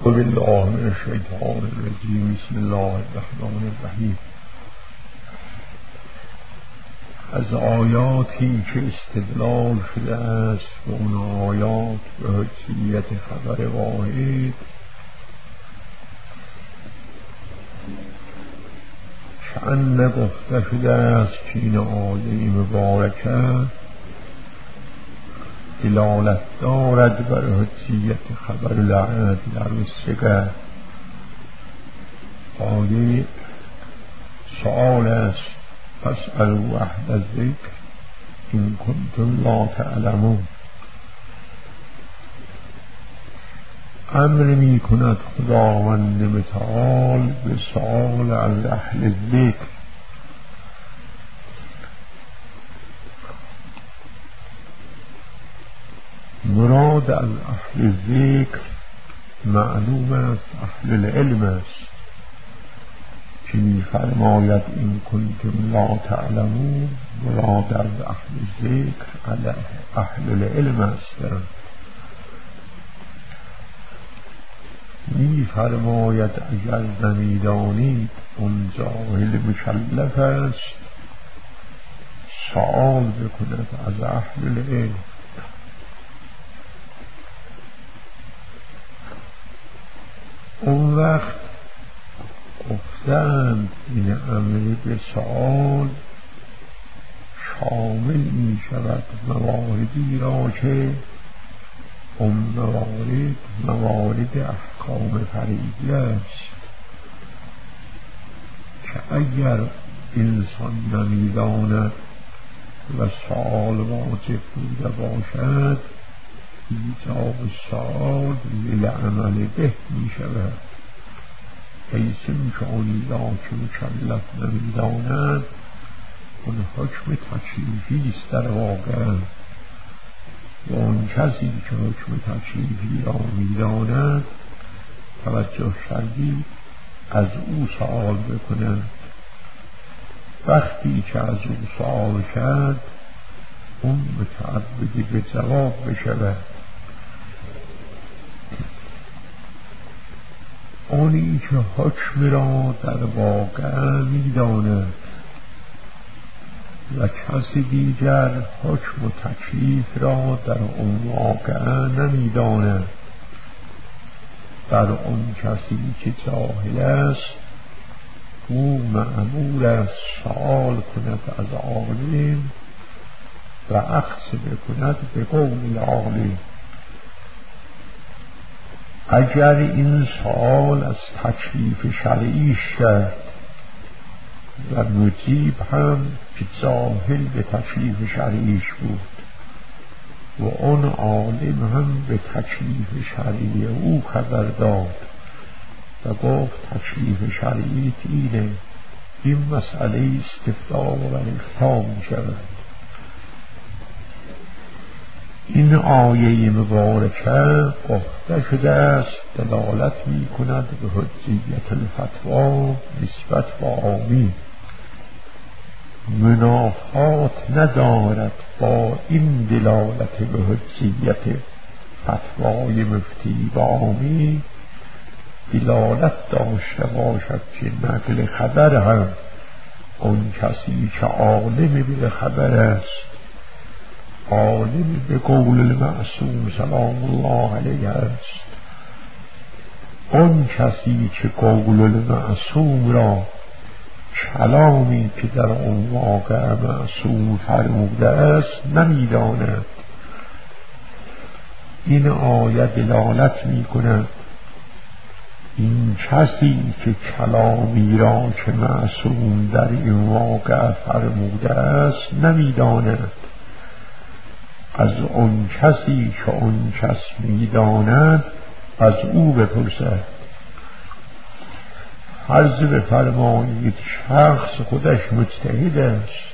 بالله من الشیطان الرجیم. بسم الله الرحمن الرحیم. از آیاتی که استدلال شده است به اون آیات به حجیت خبر واحد، چند نگفته شده است که این آیه مبارکه دلالت دارد بر حجیت خبر العدل در وسیقه. آیه سؤال است: فاسألوا اهل الذکر ان کنتم لا تعلمون. امر می کند خداوند متعال به سؤال از اهل الذکر. مراد از اهل ذکر معلوم است اهل العلم است که می فرماید این کنتم لا تعلمون. مراد از اهل ذکر اهل العلم است. می فرماید اگر نمیدانید اون جاهل مکلف است سؤال بکند از اهل العلم. اون وقت گفتند این امر به سؤال شامل می شود مواردی را که اون موارد احکام فرعی است که اگر انسان نمیداند و سؤال واجب بوده باشد ایجاب سؤال للعمل به می شود، حیث که اونی را که مکلف نمیداند اون حکم تکلیفی است در واقع، و اون کسی که حکم تکلیفی را میداند توجه شرعی از او سؤال بکند. وقتی که از او سؤال کرد اون متعبدی به جواب بشود. اونی که حکم را در واقع میداند و کسی دیگر حکم و تکلیف را در اون واقع نمیداند، در اون کسی که جاهل است او مأمور است سؤال کند از عالم و اخذ بکند به قول عالم. اگر این سؤال از تکلیف شرعی شد و مجیب هم که جاهل به تکلیف شرعیش بود و اون عالم هم به تکلیف شرعی او خبر داد و گفت تکلیف شرعی اینه، این مسئله استفتاء و افتاء می شود. این آیه مبارکه گفته شده است دلالت می کند به حجیت الفتوا نسبت به عامی. منافات ندارد با این دلالت به حجیت فتوای مفتی به عامی دلالت داشته باشد که نقل خبر هم اون کسی که عالم به خبر است، عالم به قول المعصوم سلام الله علیه است، اون کسی که قول المعصوم را کلامی که در اون واقع معصوم فرموده است نمیداند. این آیه دلالت می کند این کسی که کلامی را که معصوم در این واقع فرموده است نمیداند، از اون کسی که اون کس میداند از او بپرسد. فرض بفرمایید شخص خودش مجتهد است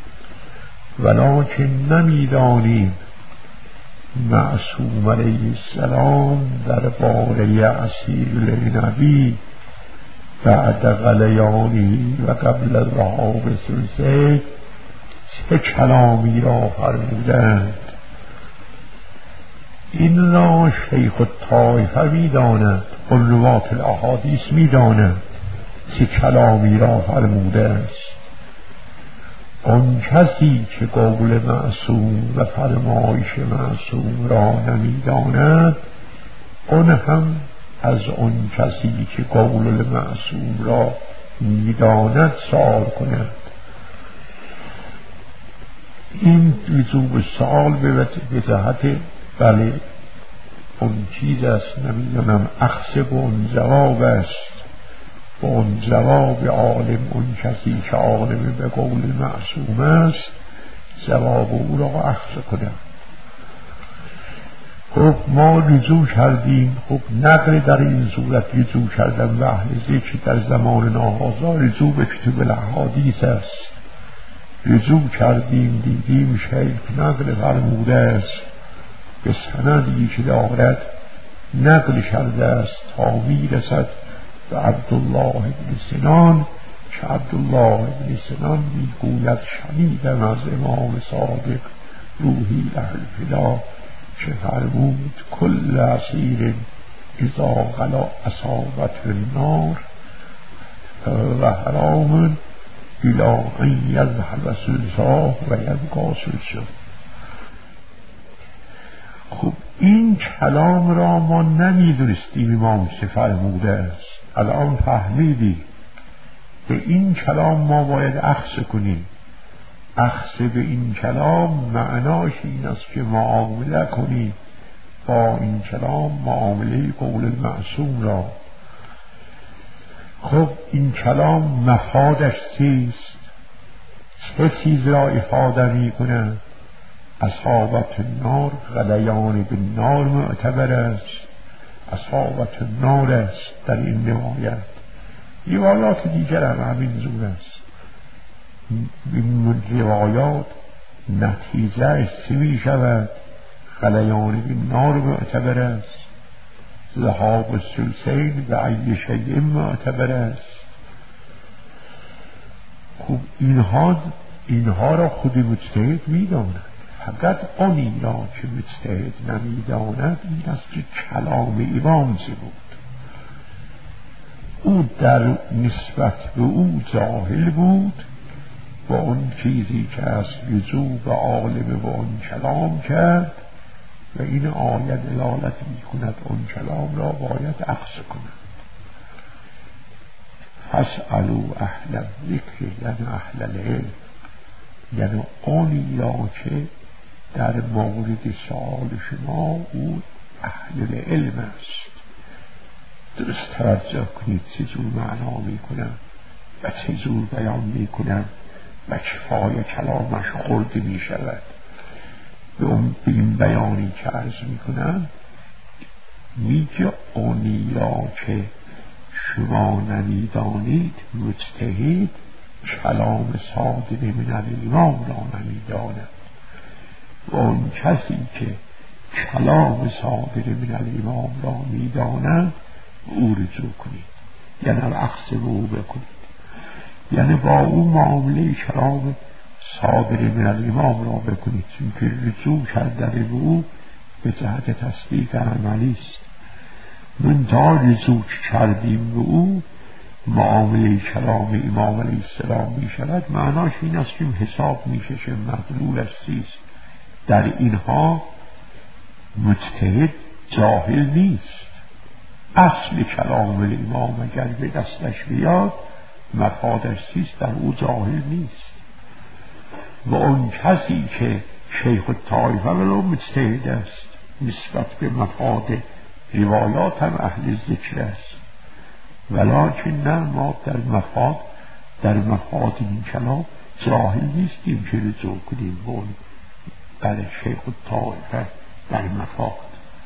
ولکن نمیدانیم معصوم علیه السلام در باره اسیر نبی بعد غلیانی و قبل الرهاب سلسه چه کلامی را فرمودند. این را شیخ الطایفه می‌داند، عنوات الاحادیث می‌دانند که کلامی را فرموده است. آن کسی که قول معصوم و فرمایش معصوم را نمی‌داند، آن هم از آن کسی که قول معصوم را می‌داند سؤال کند. این وجوب سؤال به جهت بله اون چیز است، نمیدونم اخذ به اون جواب است، به اون جواب عالم، اون کسی که عالم به قول معصوم است جواب او را اخذ کنه. خب ما رجوع کردیم، خب نقل در این صورت رجوع کردن به اهل ذکر در زمان ناهازا رجوع به کتب الاحادیث است. رجوع کردیم دیدیم شیخ نقل فرموده است به سندی که دارد نقل کرده است تا میرسد به عبدالله بن سنان که عبدالله بن سنان میگوید شنیدم از امام صادق روحی الفدا که فرمود کل اسیر اذا غلا اصابت النار و حرام الا ان یذهب سلساه و یبقی سلساه. خب این کلام را ما نمیدونستیم امام چه فرموده است، الان فهمیدیم. به این کلام ما باید اخذ کنیم. اخذ به این کلام معناش این است که معامله کنیم با این کلام معامله قول المعصوم را. خب این کلام مفادش چیست؟ چه چیز را افاده می کنند؟ اصابت النار غلیان بالنار معتبر است، اصابت النار است در این روایت. روایات دیگر هم همین زور است. این روایات نتیجه است چه می شود؟ غلیان بالنار معتبر است، ذهاب الثلثین و ای شیء معتبر است. خب اینها را خود مجتهد می داند. فقط آنی را که مجتهد نمیداند این است که کلام امام چه بود. او در نسبت به او جاهل بود با اون چیزی که از رجوع به عالم و اون کلام کرد و این آیه دلالت می کند اون کلام را باید اخذ کند. فاسألوا اهل الذکر یعنی اهل العلم، یعنی آنی را که در مورد سؤال شما او اهل العلم است. درست توجه کنید چجور معنا می کنم و چجور بیان می کنم و کفای کلامش خورده می شود. به این بیانی که عرض می کنم میگه آنی را که شما نمیدانید مجتهد کلام صادق من الامام را نمیداند. و اون کسی که کلام صادق من الامام را میداند او رجوع کنید، یعنی اخذ او بکنید، یعنی با او معامله کلام صادق من الامام را بکنید، چون که رجوع کردن به او به جهت تصدیق عملی است. من تا رجوع کردیم به او معامله کلام امام علیه السلام می شود، معناش این است که حساب می شه مدلولش چیست. در اینها مجتهد جاهل نیست. اصل کلام امام اگر به دستش بیاد مفادش چیست در او جاهل نیست. و اون کسی که شیخ الطایفه ولو مجتهد است نسبت به مفاد روایات هم اهل ذکر است، ولکن نه ما در مفاد این کلام جاهل نیستیم که رجوع کنیم به اون برای شیخ الطایفه در مفاد.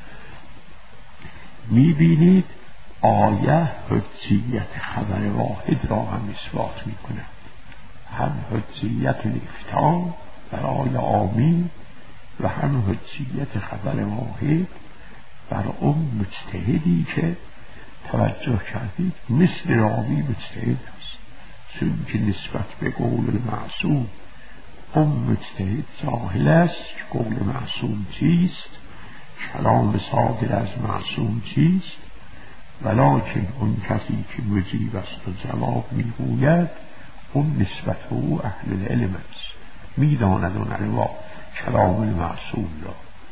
میبینید آیه حجیت خبر واحد را هم اثبات میکنه، هم حجیت الافتاء برای عامی و هم حجیت خبر واحد بر اون مجتهدی که توجه کردید مثل راوی مجتهد است، چون که نسبت به قول معصوم اون مجتهد جاهل است که قول معصوم چیست، کلام صادر از معصوم چیست، ولکن اون کسی که مجیب است و جواب میگوید اون نسبت او اهل العلم است، میداند اون انواع کلام المعصول را.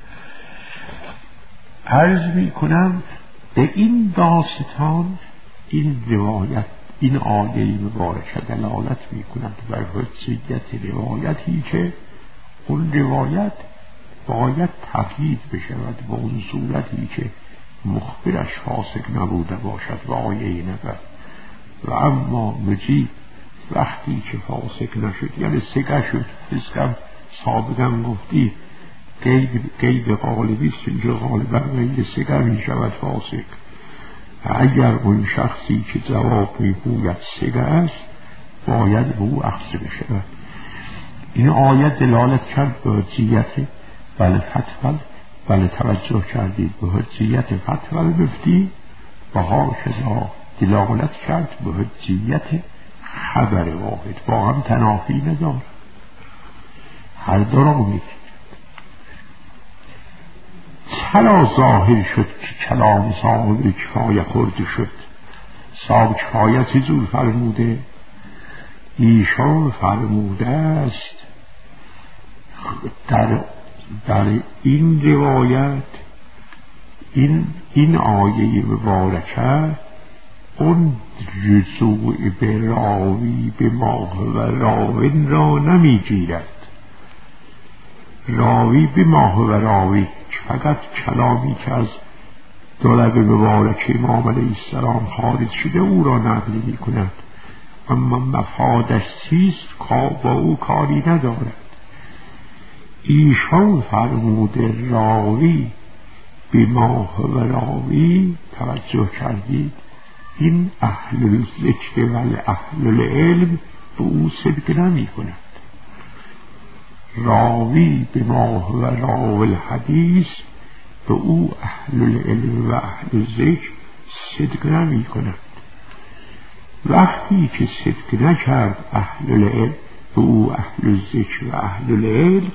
عرض میکنم به این داستان این روایت، این آیه مبارکه دلالت میکند بر حجیت روایتی که اون روایت باید تقیید بشود با اون صورتی که مخبرش فاسق نبوده باشد و آیه نبرد. و اما مجیب وقتی که فاسق نشد، یعنی سگه شد، فسقم سابقا گفتی قید غالبی است، اینجا غالبا غیر سگه می شود فاسق. اگر اون شخصی که جواب میگوید سگه است باید به او اخذ بشود. این آیت دلالت کرد به حجیت فتوی، بله توجه کردید به حجیت فتوی المفتی، و هاکذا دلالت کرد به حجیت خبر واحد، با هم تنافی ندارد، هر دو را میگید. چرا ظاهر شد که کلام صاحب کفایه خورده شد؟ صاحب کفایه چه جور فرموده؟ ایشان فرموده است در این روایت، این آیه مبارکه اون رجوع به راوی به ماه و راوین را نمی گیرد. راوی به ماه و راوی فقط کلامی که از دولب مبارک امام علیه السلام خارج شده او را نقل می کند، اما مفادش چیست با او کاری ندارد. ایشان فرموده راوی به ماه و راوی، توجه کردید، این اهل الذکر و اهل العلم به او صدق نمی کند. راوی به ماه و راوی الحدیث به او اهل العلم و اهل الذکر صدق نمی کند. وقتی که صدق نکرد اهل العلم به او اهل الذکر و اهل العلم،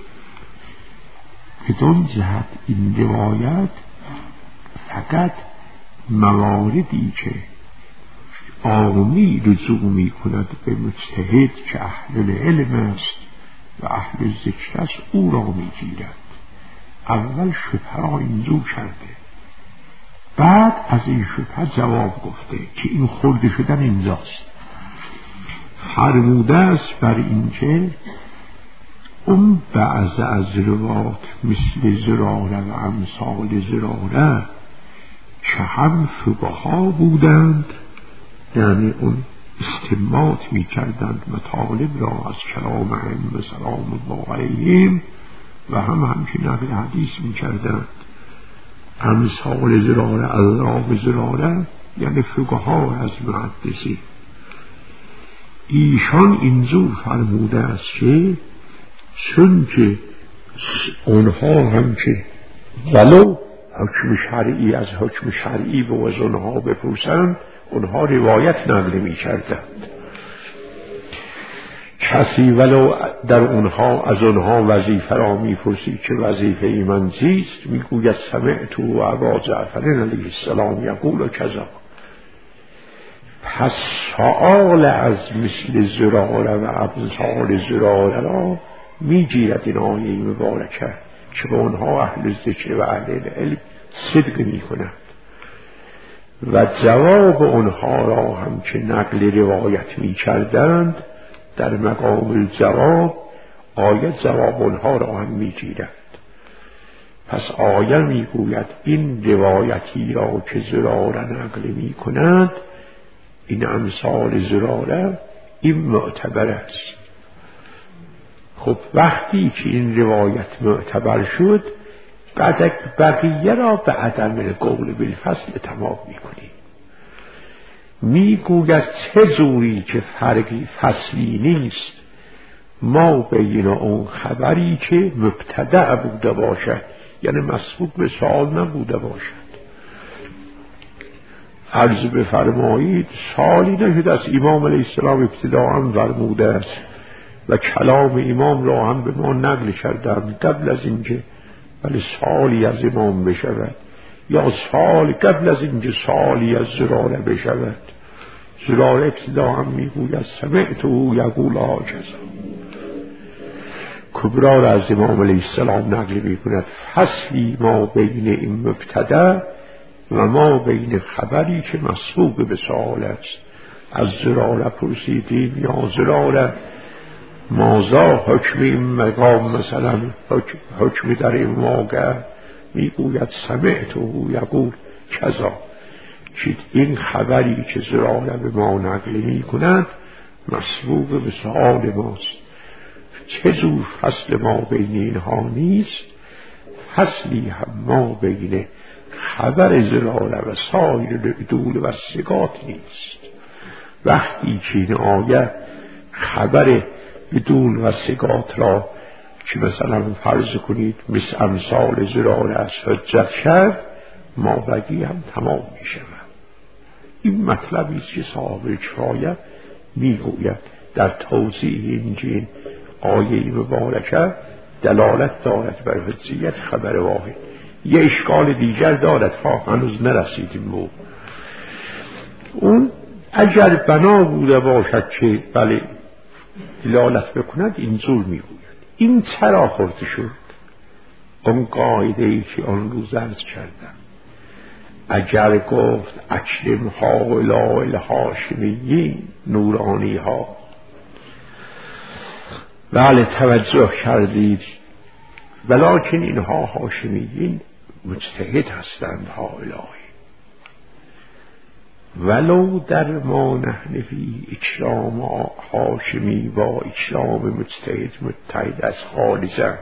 بدون جهت این روایت فقط مواردی که عامی رجوع می کند به مجتهد که اهل العلم است و اهل الذکر است او را می گیرد. اول شبهه را اینجور کرده، بعد از این شبهه جواب گفته که این خورده شدن اینجاست. فرموده است بر این که اون بعض از روات مثل زراره و امثال زراره که هم فقها بودند، یعنی اون استنباط می کردند مطالب را از کلام ائمه سلام الله علیهم، و همچنین نقل حدیث می کردند. امثال زراره، اضراب زراره یعنی فقها از محدثین. ایشان اینجور فرموده است که چون که اونها هم که ولو حکم شرعی از حکم شرعی به از اونها بپرسند، اونها روایت نقل می کردند. کسی ولو در اونها از اونها وظیفه را می پرسی که وظیفه من چیست، می گوید سمعت و ابا جعفر علیه السلام یقول کذا. پس سؤال از مثل زراره و امثال زراره را می گیرد این آیه مبارکه که به اونها اهل ذکر و اهل علم صدق می کند، و جواب اونها را هم که نقل روایت می کردند در مقام الجواب آیه جواب اونها را هم می گیرد. پس آیه می گوید این روایتی را که زراره نقل می کند، این امثال زراره، این معتبر است. خب وقتی که این روایت معتبر شد، بعد بقیه را به عدم قول بالفصل تمام میکنی. میگوید چه جوری که فرقی فصلی نیست ما بین اون خبری که مبتدع بوده باشد، یعنی مسبوق به سؤال نبوده باشد. عرض بفرمایید سالی نشد از امام علیه السلام ابتداء فرموده است و کلام امام را هم به ما نقل کردند قبل از اینکه ولی سالی از امام بشود یا سال قبل از اینکه سالی از زراره بشود. زراره ابتدا هم میگوید سمعته یقول هکذا. کبرا را از امام علیه السلام نقل میکند فصلی ما بین این مبتدا و ما بین خبری که مسبوق به سؤال است. از زراره پرسیدیم یا زراره مازا حکم این مقام، مثلا حکم در این واقع، میگوید سمعته یقول کذا، که این خبری که زراره به ما نقل میکند مسبوق به سؤال ماست. چه جور فصل ما بین اینها نیست، فصلی هم ما بین خبر زراره و سایر دول و سگات نیست. وقتی که این آیه خبر بدون و سگات را که مثلا فرض کنید مثل امثال زراره از حجت شد، ما بگی هم تمام می شود. این مطلبی است که صاحب کفایه میگوید در توضیح این آیه مبارکه دلالت دارد بر حجیت خبر واحد. یه اشکال دیگر دارد هنوز نرسیدیم به اون. اگر بنا بوده باشد که بله دلالت بکند اینجور میگوید. این چرا خورده شد؟ اون قاعده ای که آن روز عرض کردم، اگر گفت اکرم هؤلاء الهاشمیین نورانی ها، بله توجه کردید، ولکن اینها هاشمیین مجتهد هستند هؤلاء، ولو در ما نحن فی اکرام هاشمی با اکرام مجتهد از خالصه،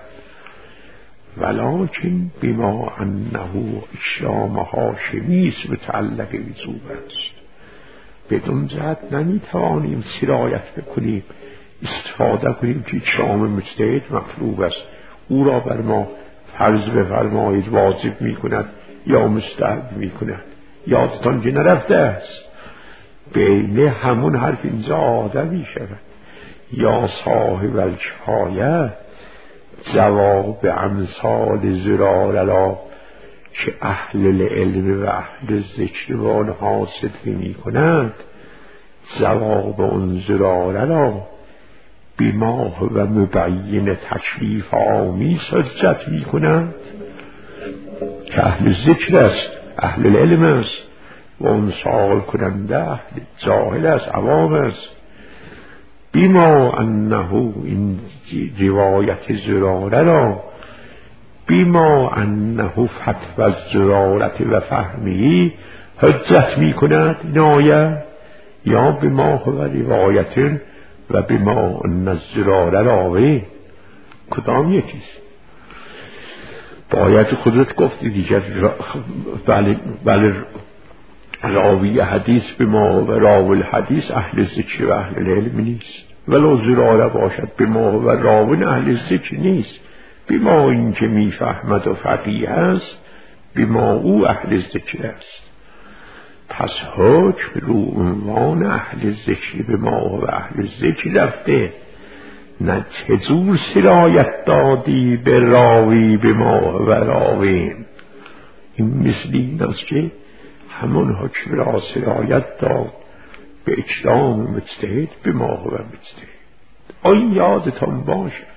ولکن بما انه اکرام هاشمی است متعلق وجوب است. بدون جهت نمیتوانیم سرایت بکنیم استفاده کنیم که اکرام مجتهد مطلوب است، او را بر ما فرض بفرمایید واجب میکند یا مستحب میکند. یادتان که نرفته است بین همون حرف اینجا آدمی شود. یا صاحب الکفایه جواب امثال زراره را که اهل العلم و اهل ذکر و آنها صدق می کنند، جواب اون زراره را بما و مبین تکلیف آمیز حجت می کنند که اهل ذکر است، اهل العلم است و اون سوال کننده اهل جاهل است، عوام است. بما انه این روایت زراره را بما انه فتوى الزرارت و فهمی حجت می کند این آیه، یا بما هو روایت و بما ان الزراره راوی، کدام یکیست؟ باید خودت گفتی دیگر. بله راوی حدیث به ما و راوی الحدیث اهل ذکر و اهل العلم نیست، ولو زراره باشد به ما و راوی اهل ذکر نیست. به ما این که میفهمد و فقیه است، به ما او اهل ذکر است. پس حکم رو عنوان اهل ذکر به ما و اهل ذکر رفته، نه چجور سرایت دادی به راوی به ما و راوین. این مثل این است که همون حکم را سرایت داد به اکرام مجتهد به ما و مجتهد. آن یادتان باشد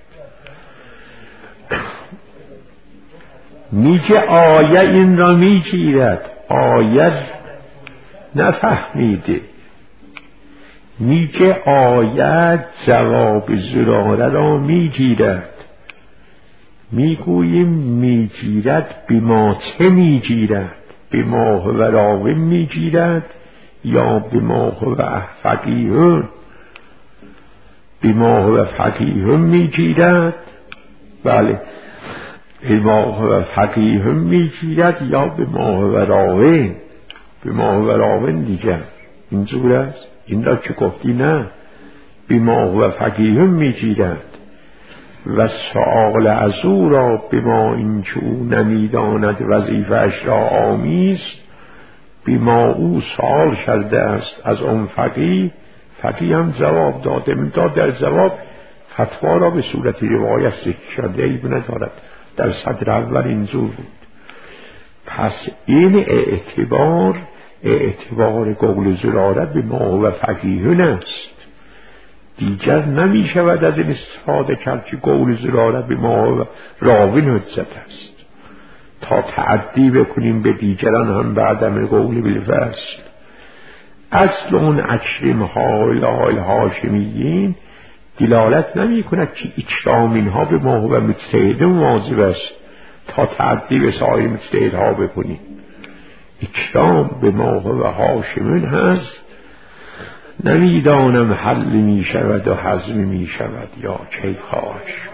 میگه آیه این را میگیرد، آیه نفهمیده، میگه آیه جواب زراره را میگیرد. میگوییم میگیرد بما چه میگیرد؟ بما هو راوی میگیرد یا بما هو فقیه؟ بما هو فقیه میگیرد، بله بما هو فقیه میگیرد یا بما هو راوی؟ بما هو راوی دیگر اینجور است. این را که گفتی نه، بما هو فقیه میگیرد و سؤال از او را بما این که او نمیداند وظیفه‌اش را آمیز، بما او سؤال کرده است از اون فقیه. فقیه هم جواب داده، میداد در جواب فتوا را به صورت روایت ذکر کرده ای ندارد. در صدر اول اینجور بود. پس این اعتبار قول زراره به ما و فقیهون است. دیگر نمی شود از این استفاده کرد که قول زراره به ما و راوی حجت است تا تعدی بکنیم به دیگران هم به عدم قول بالفصل. اصل اون اکرم حال هاشمیین دلالت نمی کند که اکرام اینها به ما و مجتهد واجب است تا تعدی به سایر مجتهدها بکنیم. اکرام به ما و هاشمین هست. نمیدانم حل می شود و هضم می شود یا کی خواهد شد.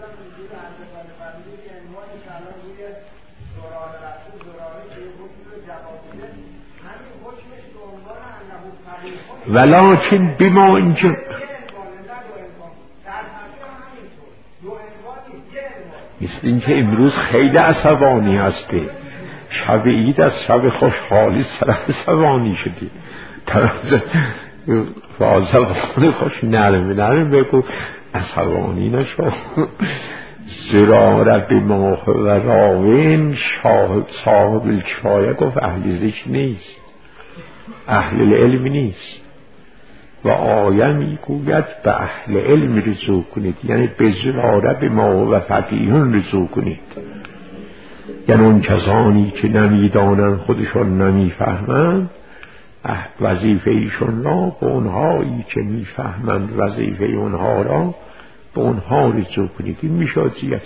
ولکن بما اینجا مثل اینکه امروز خیلی عصبانی هستی. شب عید از شب خوشحالی سر عصبانی شدی. عصبانی خوش نرم بگو عصبانی نشو. زراره به ماه و راوین صاحب الکفایه گفت اهل ذکر نیست، اهل العلم نیست و آیه میگوید به اهل علم رجوع کنید، یعنی به زراره به ما و فقیهون رجوع کنید، یعنی اون کسانی که نمیدانن خودشون نمیفهمند وظیفه ایشون را به اونهایی که میفهمند وظیفه اونها را به اونها رجوع کنید. این میشه عزیت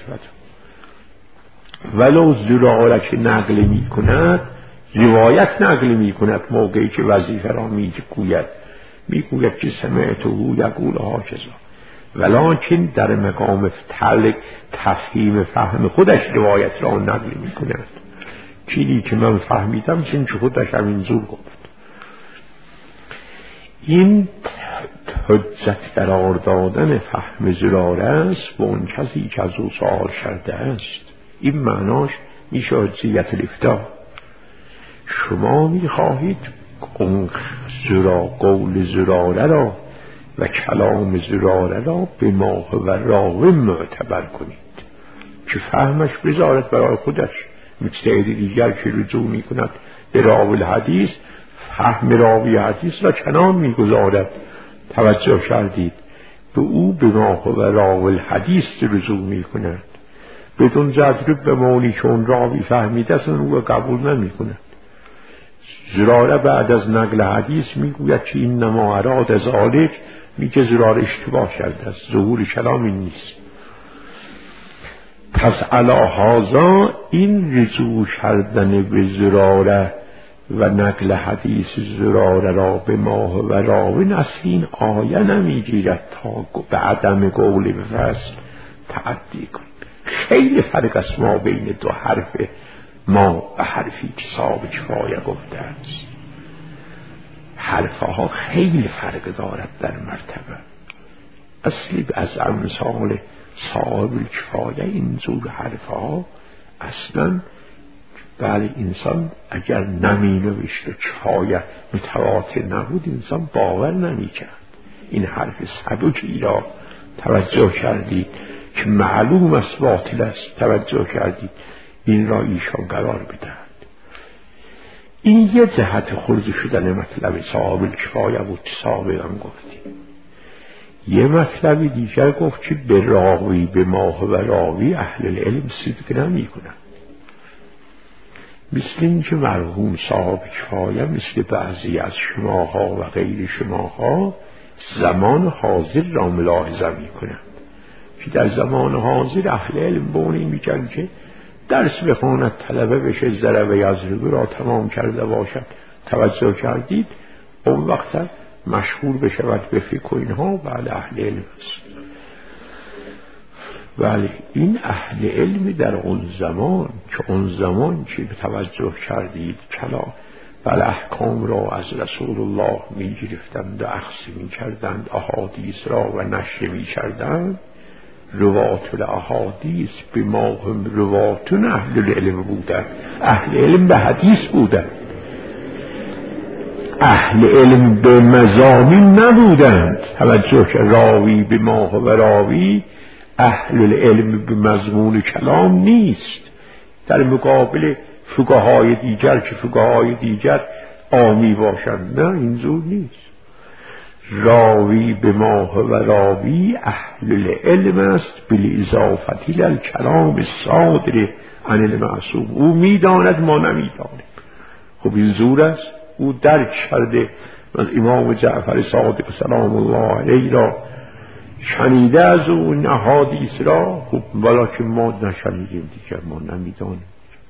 ولو زراره که نقل میکند روایت نقل میکند موقعی که وظیفه را میگوید که سمعته یقول هاکذا، ولکن در مقام تفهیم فهم خودش روایت را نقل میکند. چیزی که من فهمیدم چون خودش همینجور گفت. این حجت قرار دادن فهم زراره است به اون کسی که از او سوال کرده است. این معناش میشه حجیت الافتاء. شما میخواهید قول زراره را و کلام زراره را به ما و راوی معتبر کنید که فهمش بذارد برای خودش. مجتهد دیگر که رجوع میکند به راوی الحدیث فهم راوی حدیث را کنار میگذارد. توجه کردید؟ به او به ما و راوی الحدیث رجوع میکند بدون جذب به معنی که اون راوی فهمیده است او قبول نمیکند. زراره بعد از نقل حدیث میگوید که این نما اراد از آلک، میگه زراره اشتباه کرده است، ظهور کلام این نیست. پس علی هذا این رجوع کردن به زراره و نقل حدیث زراره را به ما و راوی اصل این آیه نمیگیرد تا به عدم قول به فصل تعدی کنیم. خیلی فرق است ما بین دو حرف ما و حرفی که صاحب کفایه گفته است. حرفها خیلی فرق دارد در مرتبه. اصلی از امثال صاحب کفایه اینجور حرفها اصلا بله انسان اگر نمی نوشت و کفایه متواتر نبود انسان باور نمی کرد. این حرف سبکی را توجه کردید که معلوم است باطل است، توجه کردید این را ایشان قرار بدهد. این یه جهت خرد شدن مطلب صاحب کفایه بود که سابقا گفتیم. یه مطلب دیگر گفت که به راوی به ما و راوی اهل العلم صدق نمی کنند. مثل این که مرحوم صاحب کفایه مثل بعضی از شماها و غیر شماها زمان حاضر را ملاحظه می کنند که در زمان حاضر اهل علم بونی می کنند که درس بخواند، طلبه بشه، ضربه یضربه را تمام کرده باشد. توجه کردید؟ اون وقت مشغول بشود به فقه اینها بعد اهل علم است. ولی این اهل علم در اون زمان که به توجه کردید کلا بل احکام را از رسول الله می گرفتند و اخذ می کردند، احادیث را و نشر می کردند. روات الاحادیث به ما هم رواتون اهل العلم بودند. اهل علم به حدیث بودند، اهل علم به مضامین نبودند. توجه که راوی به ما و راوی اهل العلم به مضمون کلام نیست. در مقابل فقهای دیگر که فقهای دیگر عامی باشند. نه، اینجور نیست. راوی به ما و راوی اهل العلم است بالاضافه للکلام الصادر عن المعصوم. او میداند ما نمیدانیم. خب این زور است. او درک کرده از امام جعفر صادق سلام الله علیه را شنیده از او این احادیث را. خب ولکن ما نشنیدیم دیگر، ما نمیدانیم.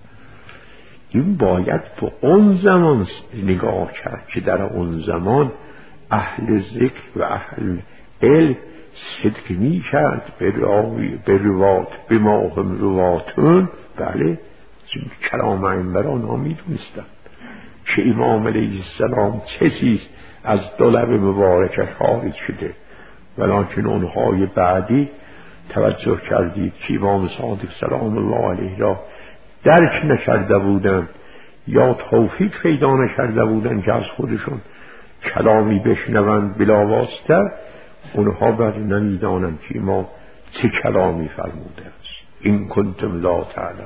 این باید تو اون زمان نگاه کرد که در اون زمان اهل ذکر و اهل علم صدق می کرد به روات به ما هم رواتون. بله، کلام اینبران ها می دونستن که امام علیه السلام چه چیز از دو لب مبارکش خارج شده، ولکن اونهای بعدی توجه کردید که امام صادق سلام الله علیه را درک نکرده بودند یا توفیق پیدا نکرده بودند که از خودشون کلامی بشنوند بلا واسطه. اونها بر نمیدانند که ما چه کلامی فرموده است. این کنتم لا تعلم.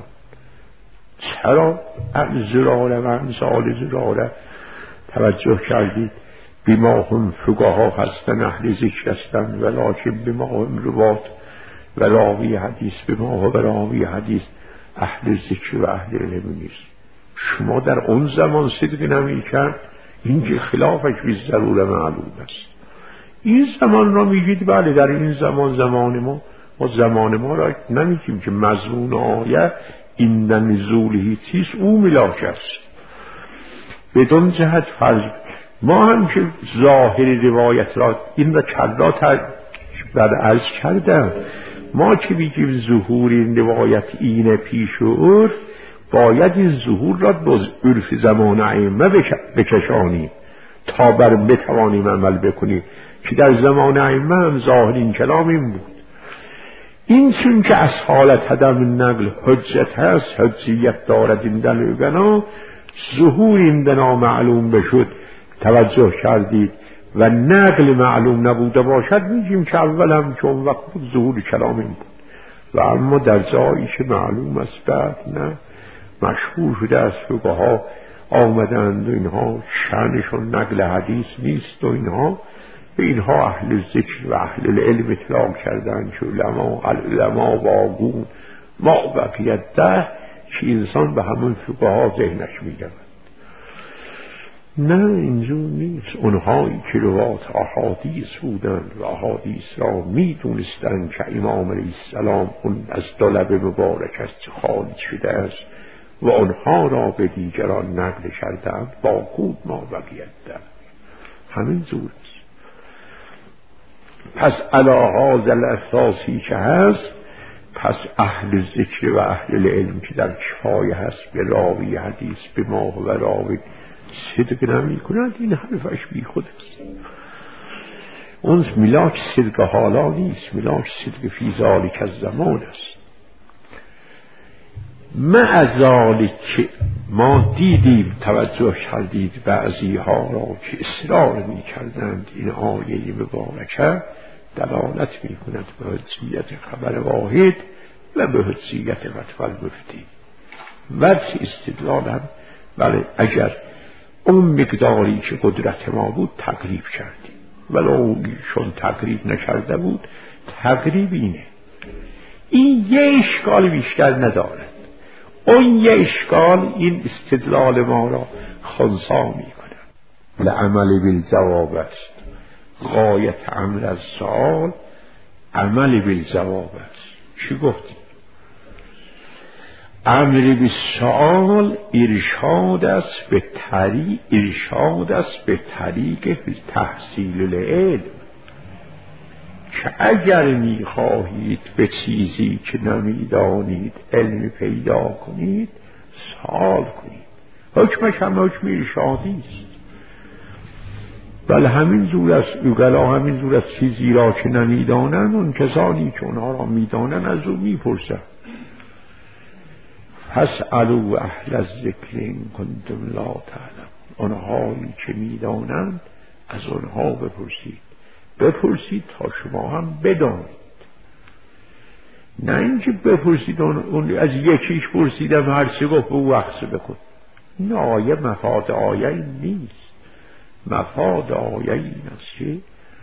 چرا زراره و امثال زراره توجه کردید؟ بما هم فقها هستن، اهل ذکر هستن، ولکن بما هم روات و راوی حدیث، بما و راوی حدیث اهل ذکر و اهل علم نیست. شما در اون زمان صدق نمی کرد، این که خلافش بی ضروره معلوم است. این زمان را میگید بله در این زمان ما زمان ما را نمیگیم که مضمون آیه این نزولی چیست او ملاک است. بدون جهت فرض ما هم که ظاهر روایت را این را کردات بعد عرض کردم، ما که بگیم ظهور این روایت اینه پیش و عرف، باید این ظهور را به عرف زمان ائمه بکشانیم تا بر بتوانیم عمل بکنیم که در زمان ائمه هم ظاهر این کلام این بود. این چون که از حالت عدم نقل حجت هست، حجیت دارد این دلوگنا، ظهور این بنا معلوم بشد توجه کردید و نقل معلوم نبوده باشد، میگیم که اول هم چون وقت بود ظهور کلام این بود. و اما در جایی که معلوم است بعد نه، مشهور شده از فقها آمدند و اینها شأنشون نقل حدیث نیست و اینها به اینها اهل ذکر و اهل علم اطلاق کردند که علما واگون ما بقیت ده، که انسان به همون فقها ذهنش میگوند. نه، اینجور نیست. اونهایی که روات احادیث بودند و احادیث را میدونستند که امام علیه السلام اون از دو لب مبارکش خارج شده است و آنها را به دیگران نقل کردند، با خود ما بقیت در همین زور است. پس علی هذا الاساسی که هست، پس اهل ذکر و اهل علم که در کفایه هست به راوی حدیث به ما و راوی صدق نمی کنند، این حرفش بی خود است. اون ملاک صدق حالا نیست، ملاک صدق فی ذالک الزمان است. مع ذالک که ما دیدیم توجه کردید بعضی ها را که اصرار می کردند این آیه مبارکه دلالت می کند به حجیت خبر واحد و به حجیت فتوی المفتی. وجه استدلال هم بله اگر اون مقداری که قدرت ما بود تقریب کردیم، ولو چون تقریب نکرده بود تقریب اینه. این یه اشکال بیشتر ندارد، اون یه اشکال این استدلال ما را خنثی می کند. لعمل بالجواب است، غایت عمل از سؤال عمل بالجواب است. چی گفتیم؟ امر بالسؤال ارشاد است به طریق تحصیل العلم، که اگر می‌خواهید به چیزی که نمی‌دانید علم پیدا کنید سؤال کنید. حکمش هم حکم ارشادی است. بله همین زور است، اوگلا همین زور است، چیزی را که نمی‌دانند اون کسانی که اونها را می‌دانند از او می‌پرسند. فاسألوا اهل الذکر ان کنتم لا تعلمون. آنهایی که می‌دانند از آنها بپرسید تا شما هم بدانید. نه اینکه بپرسید اون از یکیش پرسیدم هر چه گفت به او عکس بکن. این آیه مفاد آیه این نیست. مفاد آیه این است که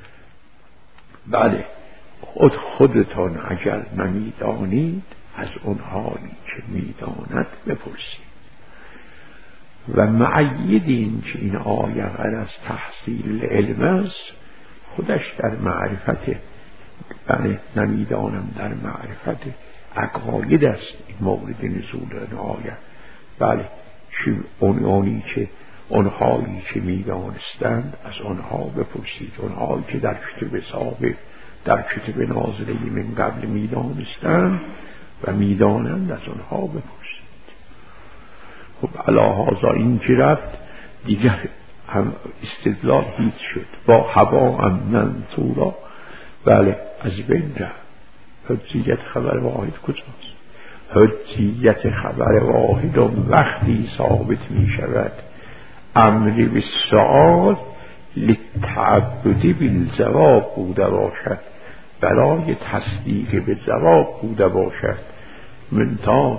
بله خودتان اگر نمیدانید از اونهایی که میداند بپرسید. و معید این که این آیه غیر از تحصیل علم است خودش در معرفت بله نمیدانم در معرفت عقاید است این مورد نزول این آیه. بله اونی که اونهایی که میدانستند از آنها بپرسید. اونهایی که در کتب سابق در کتب نازله من قبل میدانستند و میدانند از آنها بپرسید. خب علاهذا این که رفت دیگر هم استدلال هیچ شد با هوا منصورا. بله از بین رفت. حجیت خبر واحد کجاست؟ حجیت خبر واحد وقتی ثابت می شود امری به سؤال للتعبد بالجواب بوده باشد، برای تصدیق به جواب بوده باشد. منتها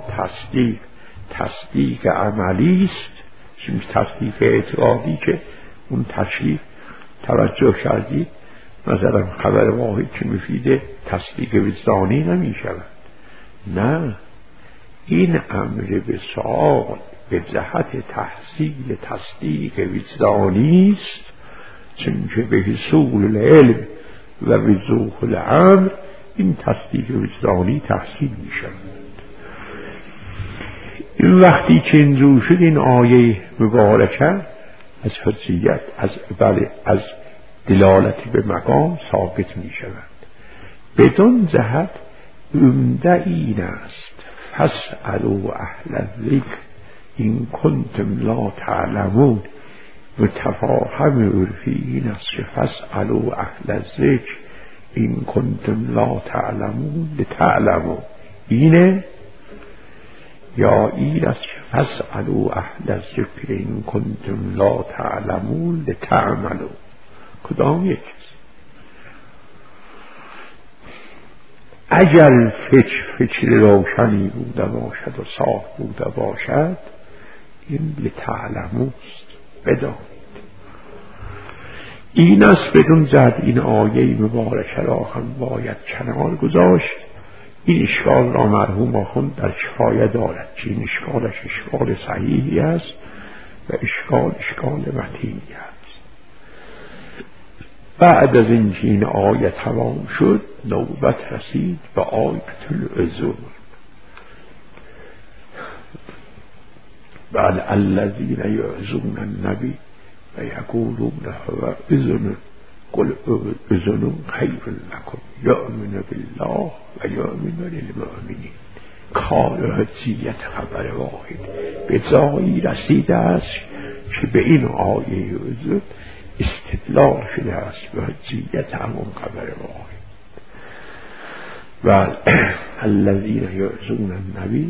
تصدیق عملی است. تصدیق اعتقادی که اون تشریف توجه کردید مثلا خبر واحد که مفیده تصدیق وجدانی نمی شود. نه، این امر به سؤال به جهت تحصیل تصدیق وجدانی است، چون که به حصول العلم و وضوح الامر این تصدیق وجدانی تحصیل می شود. این وقتی که اینجور شد این آیه مبارکه از حجیت از دلالت به مقام ثابت می شود. بدون جهت عمده این است فاسألوا اهل الذکر این کنتم لا تعلمون. متفاهم عرفی این است که فاسألوا اهل الذکر این کنتم لا تعلمون لتعلمون. اینه یا این است که فاسألوا اهل الذکر این کنتم لا تعلمون لتعملون. کدام یکی؟ اگر فکر روشنی بوده باشد و صاف بوده باشد این لتعلموست، بدانید. این است بدون جهت این آیه مبارکه را هم باید کنار گذاشت. این اشکال را مرحوم آخوند در کفایه دارد که این اشکالش اشکال صحیحی است و اشکال متینی است. بعد از اینکه این آیه تمام شد نوبت رسید به آیت العذر. بل الذین یعظون النبی و یقولون هو اذن قل اذن خیر لکم یؤمن بالله و یؤمن للمؤمنین. کار حجیت خبر واحد به جایی رسیده است که به این آیه عذر استدلال شده است به حجیت همون خبر واحد. و الذین یعظون النبی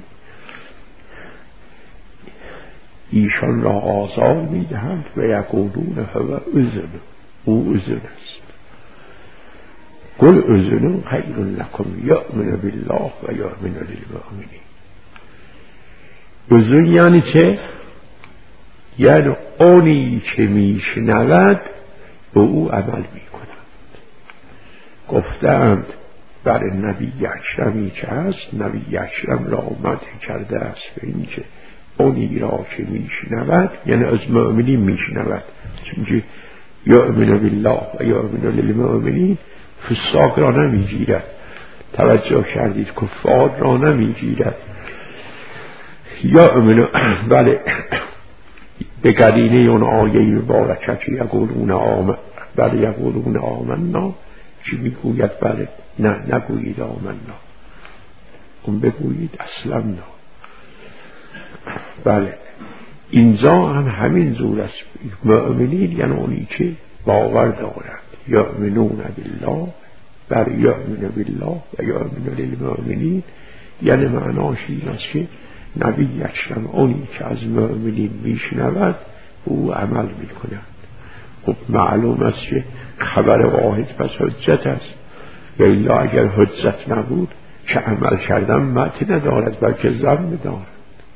ایشان را آزار میدهند و یقولون هو اذن او اذن است. قل اذن خیر لکم یؤمن بالله و یؤمن للمؤمنین. اذن یعنی چه؟ یعنی اونی که میشنود به او عمل میکنند. گفتند برای نبی اکرمی که هست، نبی اکرم را مدح کرده است به این که اونی را که میشنود یعنی از مؤمنین میشنود، چون یؤمن بالله و یؤمن للمؤمنین فساق را نمیگیرد. توجه کردید کفار را نمیگیرد. یؤمن بله به قرینه اون آیه مبارکه که یقولون آمنا چی میگوید؟ بله نه نگویید آمنا، اون بگویید اسلمنا. بله اینجا هم همین زور است. مؤمنین یعنی اونی که باور دارند. یؤمنون بالله بر یؤمن بالله و یؤمن للمؤمنین یعنی معناش این است که نبی اکرم اونی که از مؤمنین میشنود او عمل میکند. خب معلوم است که خبر واحد پس حجت است، یا الا اگر حجت نبود که عمل کردن مدح ندارد بلکه ذم دارد.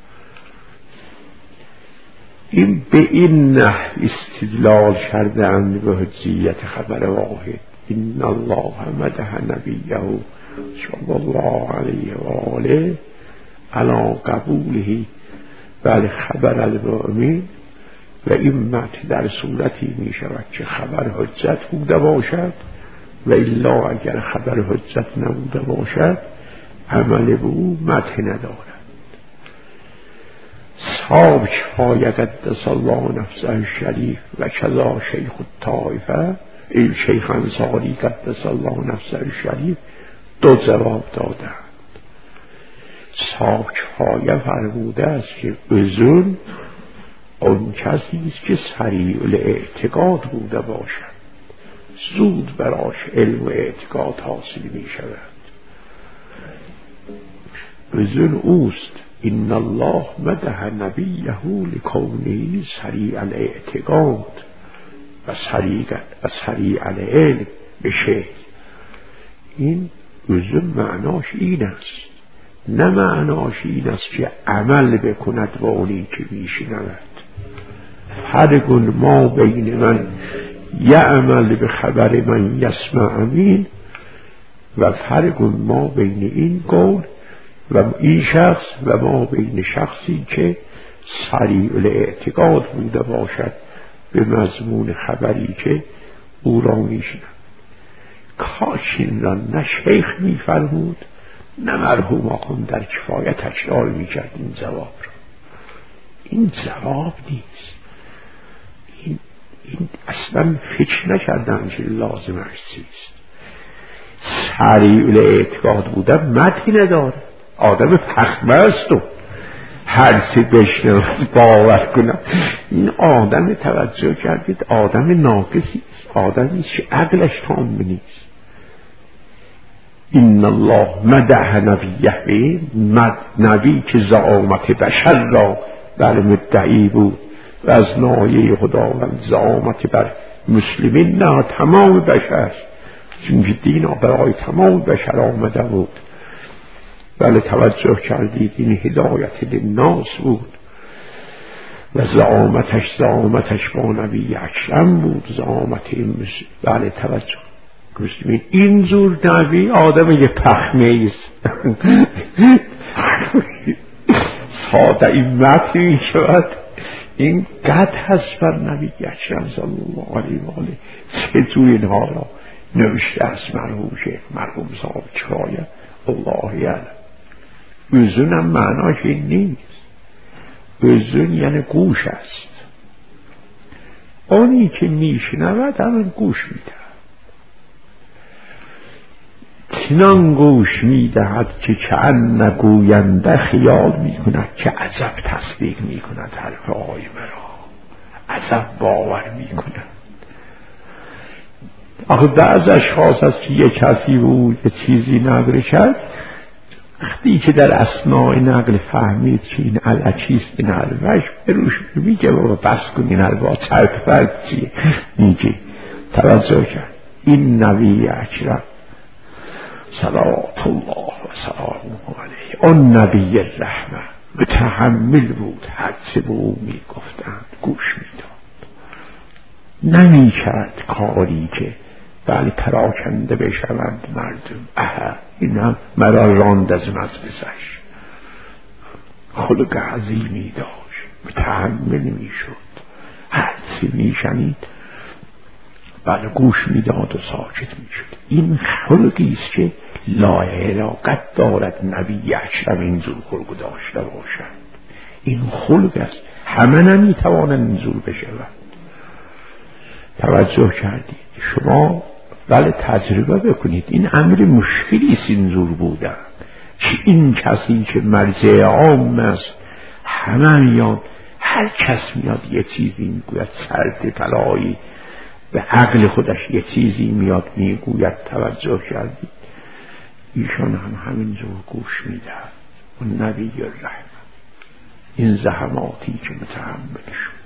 این به این نحو استدلال کردند به حجیت خبر واحد. ان الله مدح نبیه صلی الله علیه و آله علی قبوله بل خبر المؤمن. و این مدح در صورتی می شود که خبر حجت بوده باشد و الا اگر خبر حجت نبوده باشد عمل به او مدح ندارد. صاحب کفایه قدس الله نفسه الشریف و کذا شیخ الطائفه این شیخ انصاری قدس الله نفسه الشریف دو جواب دادند. صاحب کفایه فرموده است که اذن اون کسی است که سریع الاعتقاد بوده باشد، زود براش علم و اعتقاد حاصل می شود. اذن اوست. ان الله مدح نبیه لکونه سریع الاعتقاد و سریع العلم بشه. این اذن معناش این است، نه معناش این است که عمل بکند با اونی که میشنود. فرق ما بین من یعمل به خبر من یسمع امین و فرق ما بین این قول و این شخص و ما بین شخصی که سریع الاعتقاد بوده باشد به مضمون خبری که او را میشنود. کاش این را نه شیخ میفرمود نه مرحوم آخوند در کفایه تکرار میکرد این جواب را. این جواب نیست. این اصلا فکر نکردن که لازمش چیست. سریع الاعتقاد بوده مدحی نداره. آدم فخمه است و هر چی بشنوید باور کنم. این آدم توجه کردید آدم ناقصی است، آدمی که عقلش تام نیست. ان الله مدح نبیه، نبی که زعامت بشر را بر مدعی بود و از نایه خداوند زعامت بر مسلمین نه تمام بشر، چون دین برای تمام بشر آمده بود. بله توجه کردید این هدایت للناس بود و زعامتش با نبی اکرم بود. زعامت این بله توجه مسلمین. این زور نبی آدم یه پخمه است. ساده این متن می شود. این قد هست بر نبی اکرم صلی الله علیه و آله. چطور اینها را نوشته است مرحوم شیخ مرحوم صاحب کفایه الله یعلم. اذن هم معناش این نیست. اذن یعنی گوش است. آنی که میشنود همون گوش میده. چنان گوش میدهد که کأن گوینده خیال میکند که عجب تصدیق میکند حرفهای مرا، عجب باور میکند. آخه بعض اشخاص هست که یک کسی بود یه چیزی نقل کرد، وقتی که در اثناء نقل فهمید که این علچیست این حرفش بروش میگه بابا بس کن این حرفا چرت فرد چیه میگه. توجه کرد این نبی اکرم صلوات الله و سلامه علیه آن نبی رحمه متحمل بود، حدث به او میگفتند گوش میداد، نمی کرد کاری که بله پراکنده بشوند مردم. این هم مرا راند از مجلسش. خلق عظیمی داشت، متحمل میشد، حدث میشنید بله گوش میداد و ساکت میشد. این خلقی است که لاحقت دارد نبی اکرم اینجور خلق داشته باشد. این خلق است، همه نمیتوانند اینجور بشوند. توجه کردید شما بله تجربه بکنید. این امر مشکلی است اینجور بودن که این کسی که مرجع عام است همه میاد، هر کس میاد یه چیزی میگوید، سرد طلایی به عقل خودش یه چیزی میاد میگوید. توجه کردید ایشان هم همینجور گوش میدهد و نبی الرحمه این زحماتی که متحمل شد.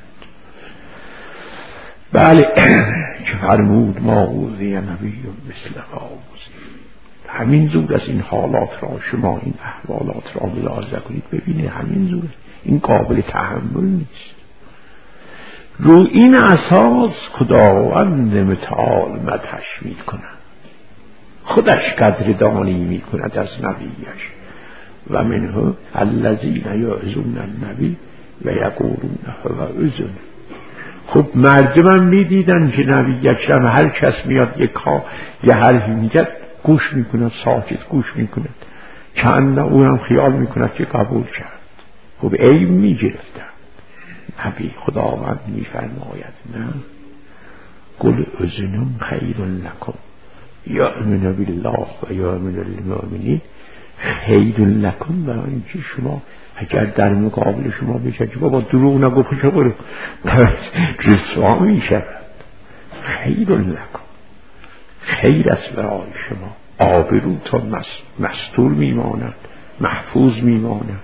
بله که فرمود ما اوذی نبی مثل ما اوذی همین زور از این حالات را شما این احوالات را ملاحظه کنید ببینید همین زور این قابل تحمل نیست. رو این اساس خداوند متعال مدحش می کند، خودش قدردانی می کند از نبیش و منه الذین یعظون النبی و یقولون هو اذن. خب مردم می دیدن که نبی اکرم هر کس میاد یه حرفی میگه گوش میکند، ساکت گوش میکند، چند اونم خیال میکند که قبول کرد. خب عیب میگرفتن. نبی خداوند میفرماید نه، قل اذن خیر لکم یؤمن بالله و یؤمن بالمؤمنین خیر لکم، برای اینکه شما اگر در مقابل شما بشه که بابا دروغ نگو پشو برو رسوا میشود. خیر لکم، خیر است برای شما، آبروتان مستور میماند، محفوظ میماند.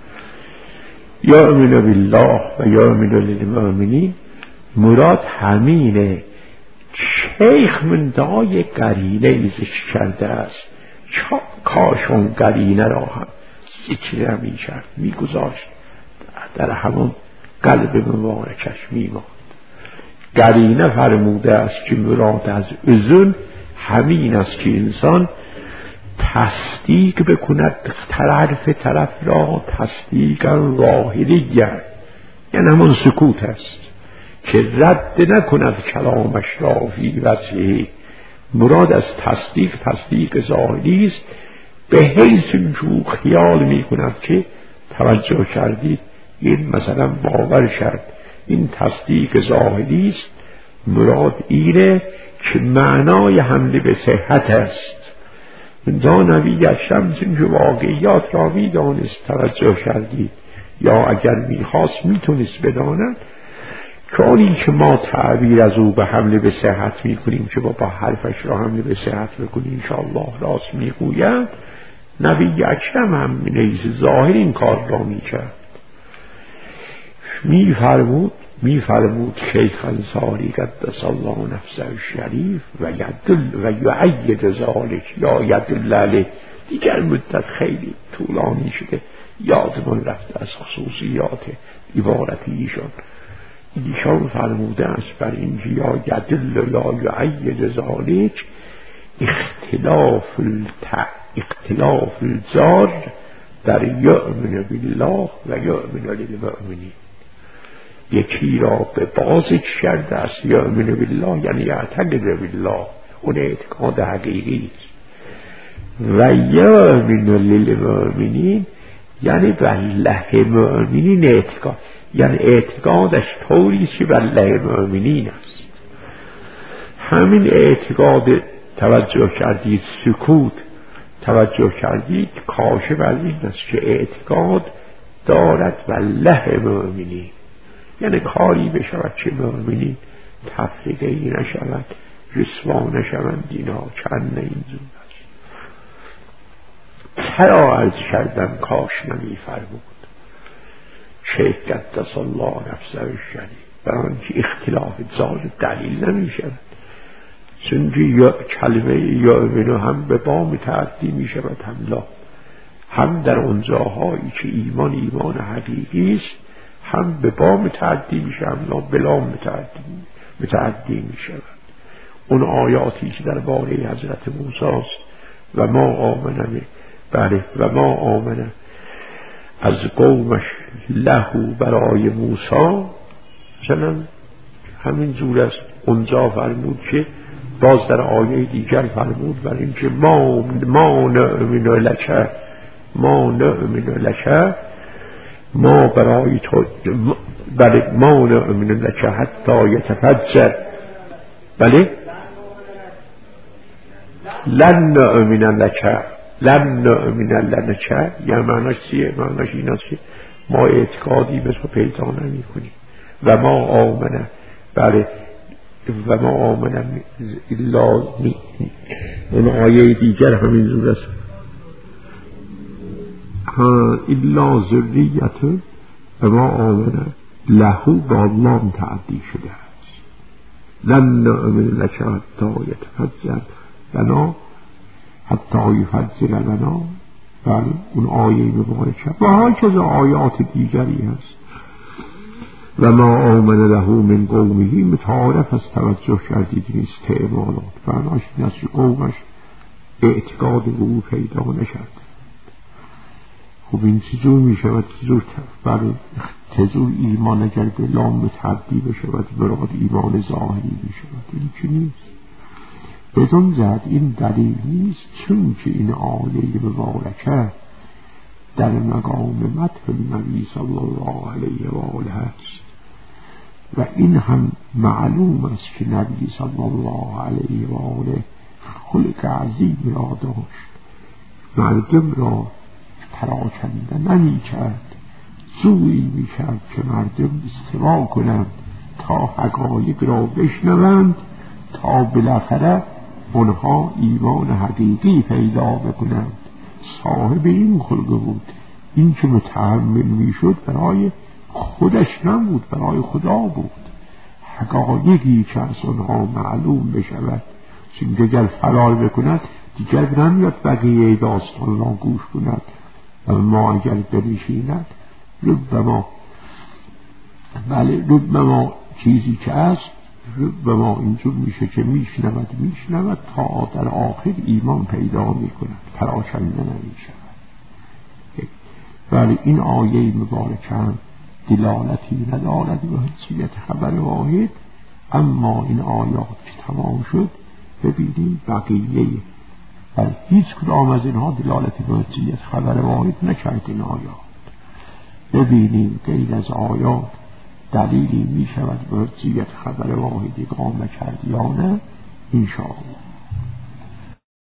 یؤمن بالله و یؤمن بالمؤمنین مراد همینه. شیخ من دای قرینه ذکر کرده است، کاشون قرینه را هم ذکر میشد میگذاشت در همون قلب مبارکش میماند. قرینه فرموده است که مراد از اذن همین است که انسان تصدیق بکند طرف را تصدیق واحدیه، یعنی همون سکوت است که رد نکند کلامش را فی وجهه. مراد از تصدیق ظاهری است، به حیث جو خیال می کند که توجه کردید این مثلا باور کرد این تصدیق ظاهری است. مراد اینه که معنای حمله به صحت است. دا نبی اکرم که واقعیات را می دانست، توجه کردید، یا اگر می خواست می تونست بداند. چون که ما تعبیر از او به حمله به صحت می کنیم که با حرفش را حمله به صحت بکنیم انشاءالله راست می گوید، نبی اکرم هم نیز ظاهر این کار را می کرد. می فرمود شیخ انصاری قدس الله نفسه الشریف و یعید ذالک یا یدل علیه. دیگر مدت خیلی طولانی شده یادمان رفته از خصوصیات عبارت ایشان فرموده است بر این یا یدل یا یعید ذالک اختلاف الزار در یؤمن بالله و یؤمن بالمؤمنین. یکی را به بازش کرده است یؤمن بالله یعنی یعتقد بالله، اون اعتقاد حقیقی است، و یؤمن للمؤمنین یعنی بالله مؤمنین اعتقاد، یعنی اعتقادش طوری که بالله مؤمنین است. همین اعتقاد توجه کردید، سکوت توجه کردید، کاشف از این است که اعتقاد دارد بالله مؤمنین، یعنی کاری بشود که مؤمنین تفریقی نشود، رسوا نشوند. اینا چند این زود است. چرا عرض کردم کاش نمی فرمود شیخ قدس الله نفسه الشریف، برای آنکه اختلاف ذات دلیل نمی شود. چون کلمه یؤمن هم به با متعدی می شود هم لا، هم در اون جاهایی که ایمان حقیقی است هم به با متعدی می شود هم لا بلا متعدی می شود. اون آیاتی که در باره حضرت موسی است و ما آمنه از قومش لهو برای موسی، چنان همین جور است. اونجا فرمود که باز در آیه دیگر فرمود بر این که ما نؤمن لک ما برای تو بله ما نؤمن لک حتی یتفجر، بله لن نؤمن لک یا معناش چیه؟ معناش این است که ما اعتقادی به تو پیدا نمی کنیم. و ما آمنه، بله و ما آمنه اون آیه دیگر همین جور است الا ذریته و ما آمنه لهو با لام تعدی شده است. لن نؤمن لک حتی یتفجر لنا حتی یفضل لنا، بله اون آیه مبارکه و هاکذا آیات دیگری هست. و ما آمن له من قومه، متعارف از توجه کردید این استعمالات بناش این است که قومش اعتقاد به او پیدا نشد. خب این چجور می شود؟ چجور ایمان اگر به لام تبدیل بشود براد ایمان ظاهری می شود؟ این چی نیست. بدون زد این دلیل نیست، چون که این آیه مبارکه در مقام مدح النبی صلی الله علیه و آله است و این هم معلوم است که نبی صلی الله علیه و آله خلق عظیم را داشت، مردم را پراکنده نمی کرد، سوی می کرد که مردم استماع کنند تا حقایق را بشنوند تا بالاخره اونها ایمان حقیقی پیدا بکنند. صاحب این خلق بود. این که متحمل می شد برای خودش نبود، برای خدا بود. حقایقی که از اونها معلوم بشود، چون اگر فرار بکند دیگر نمیاد بقیه داستان را گوش کند. اما اگر بنشیند ربما چیزی که است ربما اینجور میشه که میشنود تا در آخر ایمان پیدا میکند، پراکنده نمیشود. ولی این آیه مبارکه دلالتی ندارد به حجیت خبر واحد، اما این آیات که تمام شد ببینیم بقیه و هیچ کدام از اینها دلالتی به حجیت خبر واحد نکرد. این آیات ببینیم غیر از آیات دلیلی می شود به حجیت خبر واحد اقامه کرد یا نه، انشاءالله.